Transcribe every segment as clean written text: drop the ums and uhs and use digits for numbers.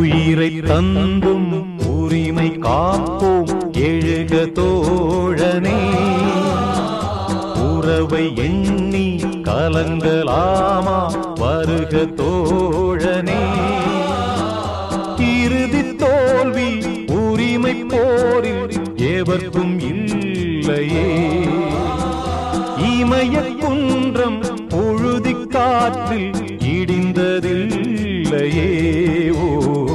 உயிரை தந்தும் உரிமை காப்போம் எழுக தோழனே. உறவை எண்ணி கலங்கலாமா வருக தோழனே. இறுதி தோல்வி உரிமை போரில் எவர்க்கும் இல்லையே. இமய குன்றம் பொழுதி காற்றில் இடிந்ததில்லையே. ஓ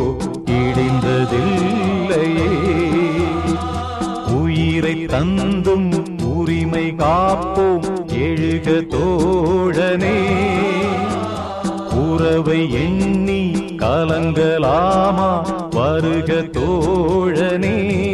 இடிந்ததில்லையே. உயிரை தந்தும் உரிமை காப்போம் எழுக தோழனே. உறவை எண்ணி கலங்கலாமா வருக தோழனே.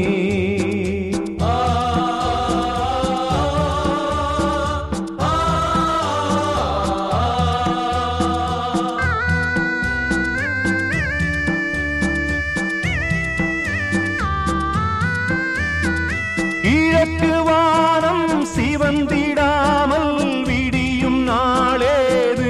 கிழக்கு வானம் சிவந்திடாமல் விடியும் நாளேது.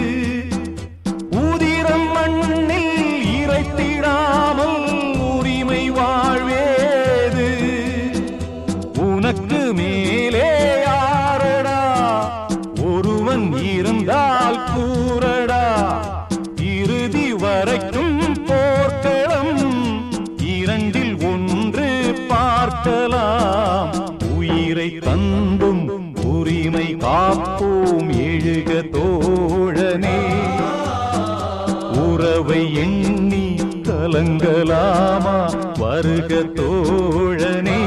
உதிரம் மண்ணில் இறைத்திடாமல் உரிமை வாழ்வேது. உனக்கு மேலே யாரடா ஒருவன் இருந்தால் கூறடா. இறுதி வரைக்கும் போர்க்களம் இரண்டில் ஒன்று பார்க்கலாம். உயிரை தந்தும் உரிமை காப்போம் எழுக தோழனே. உறவை எண்ணி கலங்கலாமா வருக தோழனே.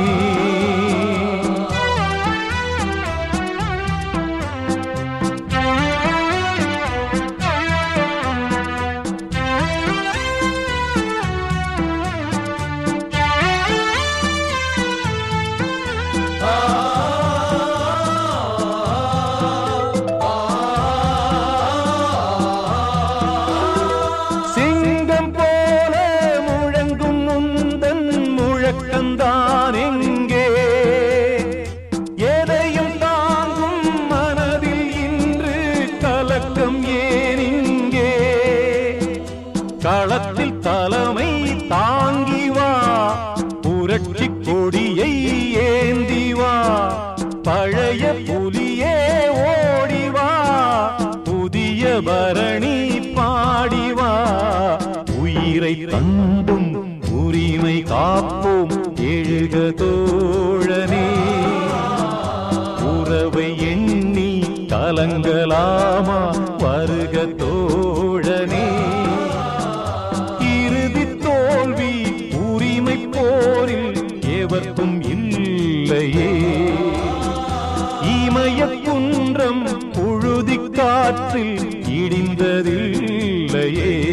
முழக்கந்தான் எங்கே? எதையும் தாங்கும் மனதில் இன்று கலக்கம் ஏன் இங்கே? களத்தில் தலைமை தாங்கி வா, புரட்சி கொடியை ஏந்தி வா. பழைய புலியே ஓடிவா, புதிய பரணி பாடிவா. உயிரை தந்தும் உரிமை காப்போம் எழுக தோழனே. உறவை எண்ணி கலங்கலாமா வருக தோழனே. இறுதி தோல்வி உரிமை போரில் எவர்க்கும் இல்லையே. இமய குன்றம் புழுதி காற்றில் இடிந்ததில்லையே.